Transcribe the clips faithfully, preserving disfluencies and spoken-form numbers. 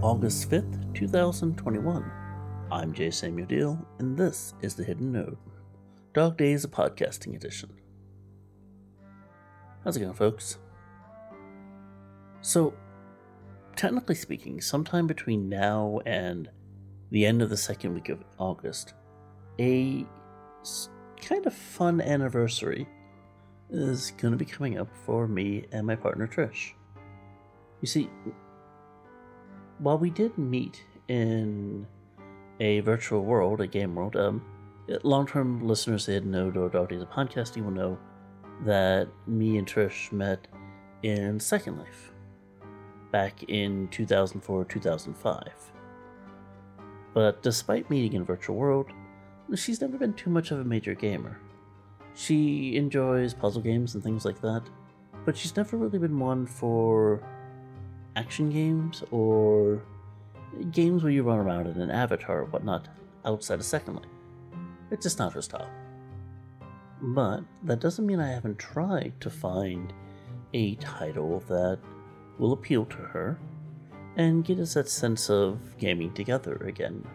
August fifth, twenty twenty-one. I'm J. Samuel Deal, and this is The Hidden Node, Dog Days of Podcasting Edition. How's it going, folks? So, technically speaking, sometime between now and the end of the second week of August, a kind of fun anniversary is going to be coming up for me and my partner Trish. You see, while we did meet in a virtual world, a game world, um, long-term listeners that know or Dog Days of Podcasting will know that me and Trish met in Second Life back in two thousand four, two thousand five. But despite meeting in a virtual world, she's never been too much of a major gamer. She enjoys puzzle games and things like that, but she's never really been one for action games or games where you run around in an avatar or whatnot outside of Second Life. It's just not her style. But that doesn't mean I haven't tried to find a title that will appeal to her and get us that sense of gaming together again.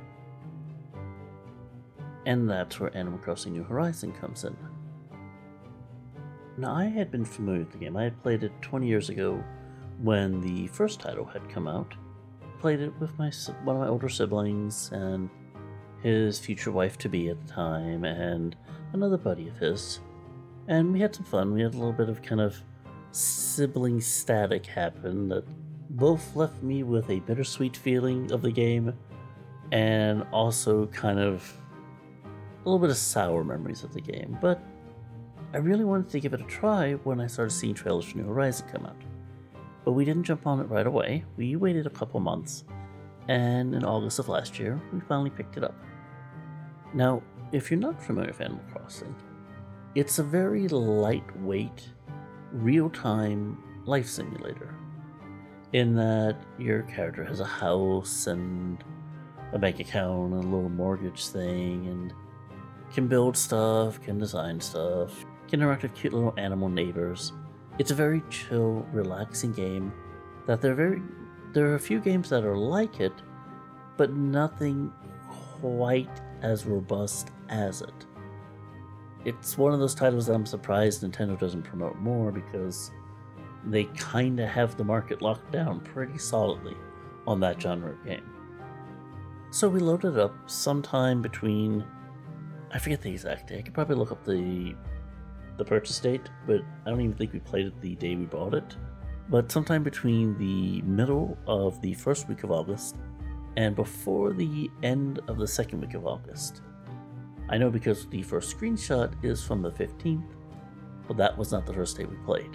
And that's where Animal Crossing New Horizons comes in. Now, I had been familiar with the game. I had played it twenty years ago when the first title had come out. Played it with my one of my older siblings and his future wife-to-be at the time and another buddy of his. And we had some fun. We had a little bit of kind of sibling static happen that both left me with a bittersweet feeling of the game and also kind of a little bit of sour memories of the game. But I really wanted to give it a try when I started seeing trailers for New Horizons come out. But we didn't jump on it right away. We waited a couple months, and in August of last year, we finally picked it up. Now, if you're not familiar with Animal Crossing, it's a very lightweight, real-time life simulator, in that your character has a house and a bank account and a little mortgage thing, and can build stuff, can design stuff, can interact with cute little animal neighbors. It's a very chill, relaxing game that there are very there are a few games that are like it, but nothing quite as robust as it. It's one of those titles that I'm surprised Nintendo doesn't promote more, because they kinda have the market locked down pretty solidly on that genre of game. So we loaded it up sometime between, I forget the exact day. I could probably look up the the purchase date, but I don't even think we played it the day we bought it. But sometime between the middle of the first week of August and before the end of the second week of August. I know because the first screenshot is from the fifteenth, but that was not the first day we played.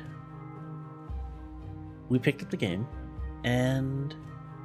We picked up the game, and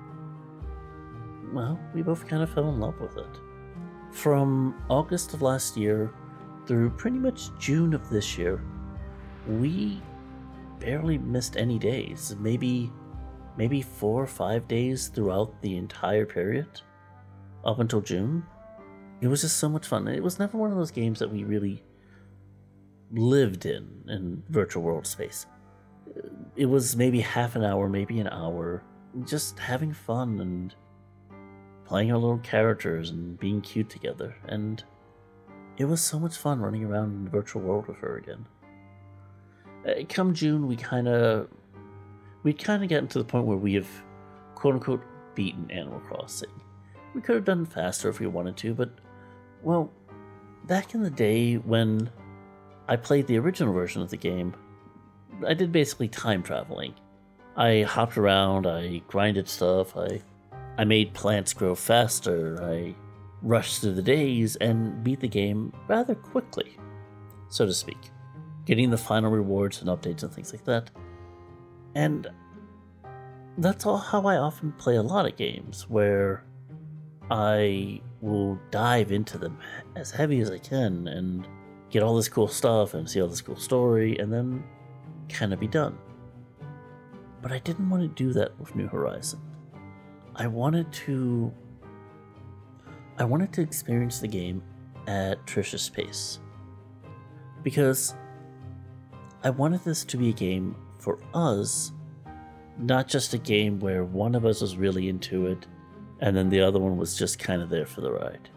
well, we both kind of fell in love with it. From August of last year through pretty much June of this year, we barely missed any days. Maybe maybe four or five days throughout the entire period up until June. It was just so much fun. It was never one of those games that we really lived in in virtual world space. It was maybe half an hour, maybe an hour, just having fun and playing our little characters and being cute together, and it was so much fun running around in the virtual world with her again. Uh, come June, we kind of we kind of gotten to the point where we have quote-unquote beaten Animal Crossing. We could have done it faster if we wanted to, but, well, back in the day when I played the original version of the game, I did basically time traveling. I hopped around, I grinded stuff, I I made plants grow faster, I rushed through the days and beat the game rather quickly, so to speak, getting the final rewards and updates and things like that. And that's all how I often play a lot of games, where I will dive into them as heavy as I can and get all this cool stuff and see all this cool story and then kind of be done. But I didn't want to do that with New Horizons. I wanted to I wanted to experience the game at Trish's pace, because I wanted this to be a game for us Not just a game where one of us was really into it and then the other one was just kind of there for the ride.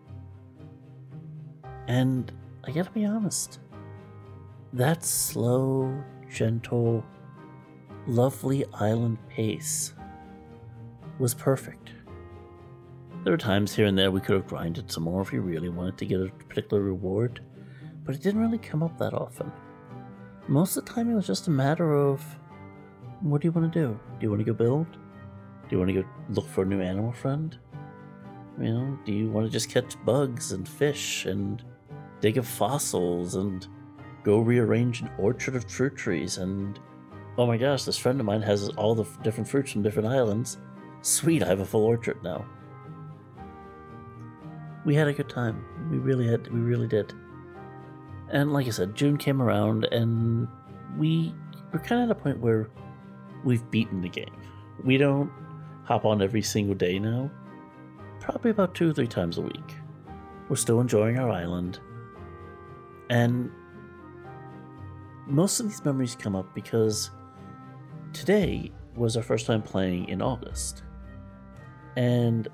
And I gotta be honest, that slow, gentle, lovely island pace was perfect. There were times here and there we could have grinded some more if we really wanted to get a particular reward, but it didn't really come up that often. Most of the time it was just a matter of, what do you want to do? Do you want to go build? Do you want to go look for a new animal friend? You know, do you want to just catch bugs and fish and dig up fossils and go rearrange an orchard of fruit trees and, oh my gosh, this friend of mine has all the different fruits from different islands. Sweet, I have a full orchard now. We had a good time. We really had, we really did. And like I said, June came around and we were kind of at a point where we've beaten the game. We don't hop on every single day now. Probably about two or three times a week. We're still enjoying our island. And most of these memories come up because today was our first time playing in August. And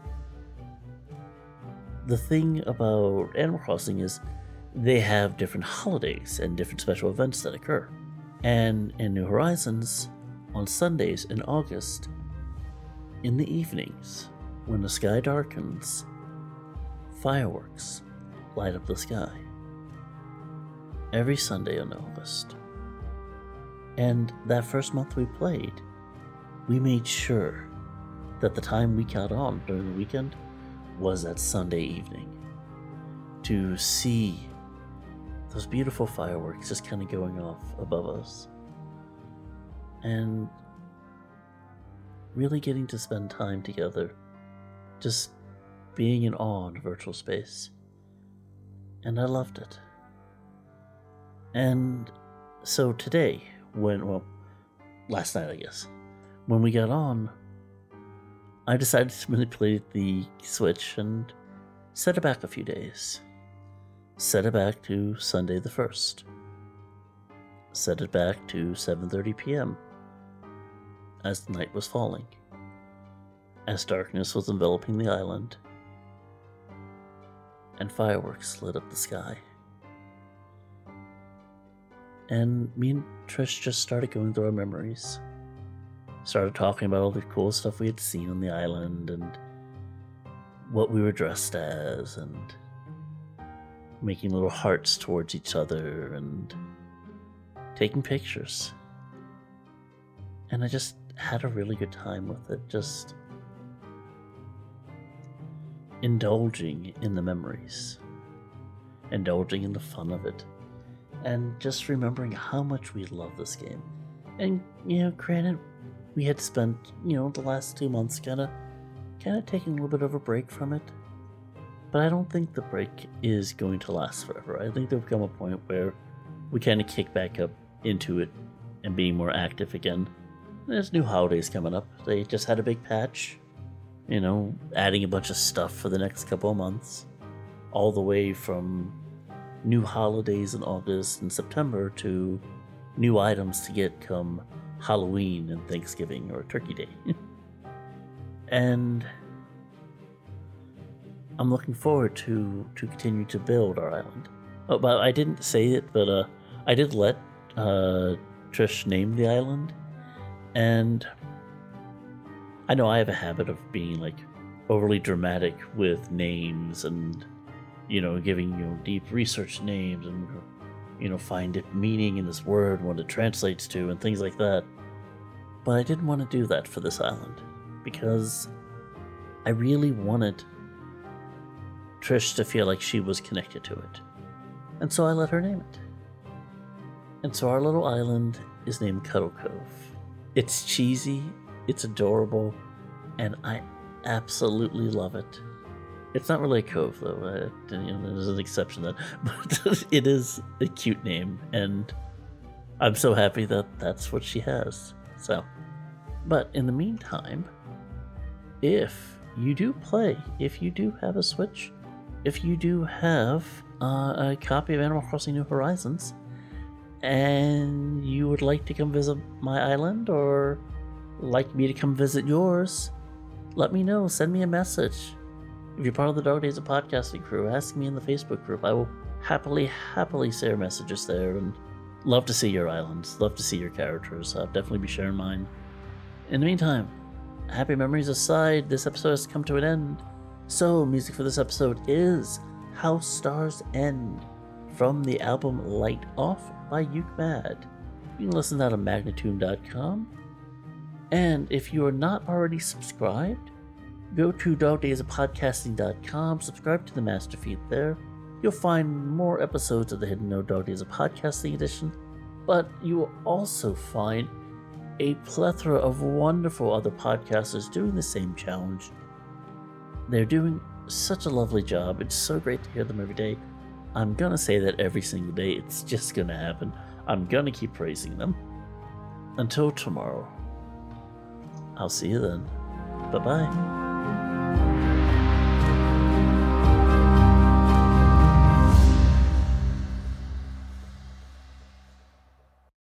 the thing about Animal Crossing is they have different holidays and different special events that occur. And in New Horizons, on Sundays in August, in the evenings, when the sky darkens, fireworks light up the sky. Every Sunday in August. And that first month we played, we made sure that the time we got on during the weekend was that Sunday evening to see those beautiful fireworks just kind of going off above us and really getting to spend time together, just being in awe in virtual space. And I loved it. And so today, when, well, last night I guess, when we got on, I decided to manipulate the Switch and set it back a few days. Set it back to Sunday the first. Set it back to seven thirty p.m. as the night was falling, as darkness was enveloping the island, and fireworks lit up the sky. And me and Trish just started going through our memories. Started talking about all the cool stuff we had seen on the island and what we were dressed as and making little hearts towards each other and taking pictures. And I just had a really good time with it, just indulging in the memories, indulging in the fun of it, and just remembering how much we love this game. And, you know, granted, we had spent, you know, the last two months kind of kind of taking a little bit of a break from it. But I don't think the break is going to last forever. I think there'll come a point where we kind of kick back up into it and being more active again. There's new holidays coming up. They just had a big patch, you know, adding a bunch of stuff for the next couple of months. All the way from new holidays in August and September to new items to get come Halloween and Thanksgiving or Turkey Day. And I'm looking forward to, to continue to build our island. Oh, but I didn't say it, but uh, I did let uh, Trish name the island. And I know I have a habit of being like overly dramatic with names and, you know, giving, you know, deep research names and, you know, find it meaning in this word, what it translates to and things like that. But I didn't want to do that for this island because I really wanted Trish to feel like she was connected to it. And so I let her name it. And so our little island is named Cuddle Cove. It's cheesy, it's adorable, and I absolutely love it. It's not really a cove, though. I, you know, there's an exception to that. But it is a cute name, and I'm so happy that that's what she has. So, but in the meantime, if you do play, if you do have a Switch, if you do have uh, a copy of Animal Crossing New Horizons, and you would like to come visit my island or like me to come visit yours, let me know. Send me a message. If you're part of the Dog Days of Podcasting crew, ask me in the Facebook group. I will happily, happily share messages there, and love to see your islands. Love to see your characters. I'll definitely be sharing mine. In the meantime, happy memories aside, this episode has come to an end. So, music for this episode is How Stars End from the album Light Off by Uke-Mad. You can listen to that on Magnatune dot com. And if you are not already subscribed, go to dog days of podcasting dot com, subscribe to the master feed there. You'll find more episodes of the Hidden Note Dog Days of Podcasting Edition, but you will also find a plethora of wonderful other podcasters doing the same challenge. They're doing such a lovely job. It's so great to hear them every day. I'm gonna say that every single day. It's just gonna happen. I'm gonna keep praising them. Until tomorrow. I'll see you then. Bye-bye.